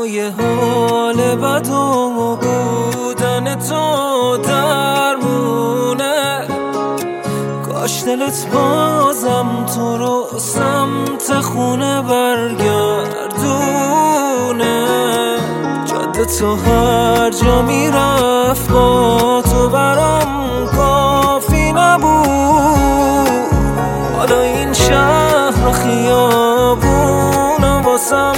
یه حال بد و بودن تو درمونه. کاش دلت بازم تو رو سمت خونه برگردونه. جاده تو هر جا میرفت با تو برام کافی نبود. حالا این شهر و خیابون و واسم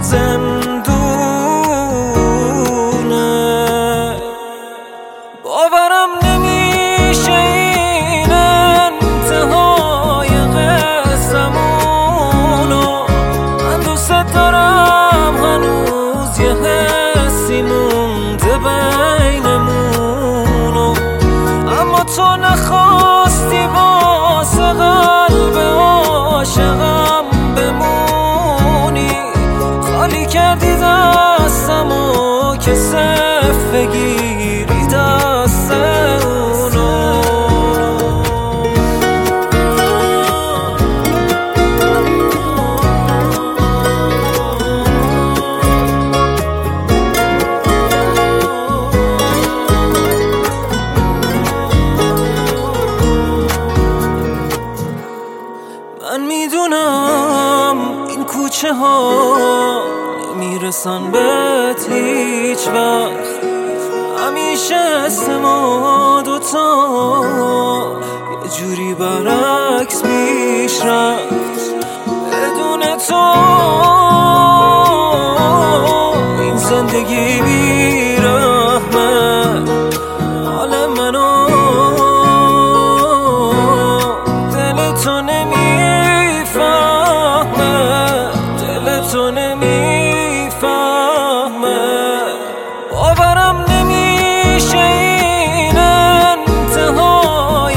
زندونه. باورم نمیشه این انتهای قصه‌مونو. من دوست دارم هنوز یه حسی مونده بینمونو. اما تو نخواستی واسه قلب عاشقم بمونی. خالی کردی دستمو که صرف بگیری دست اونو. من میدونم این کوچه ها نمیرسن بهت هیچ وقت. همیشه اسم ما دوتا یه جوری برعکس پیش رفت. بدون تو این زندگی بیرحمه. حال منو دل تو نمیفهمه. دل تو نمیفهمه. باورم نمیشه این انتهای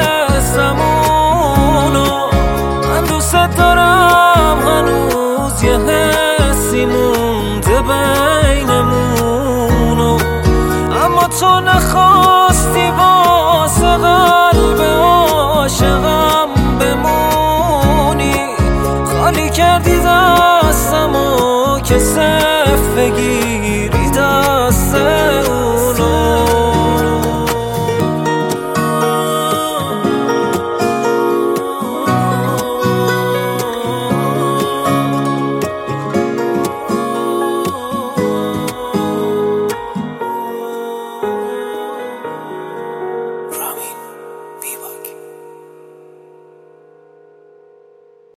قصه‌مونو. من دوست دارم هنوز یه حسی مونده بینمونو. اما تو نخواستی واسه قلب عاشقم بمونی. خالی کردی دستمو که صرف بگیری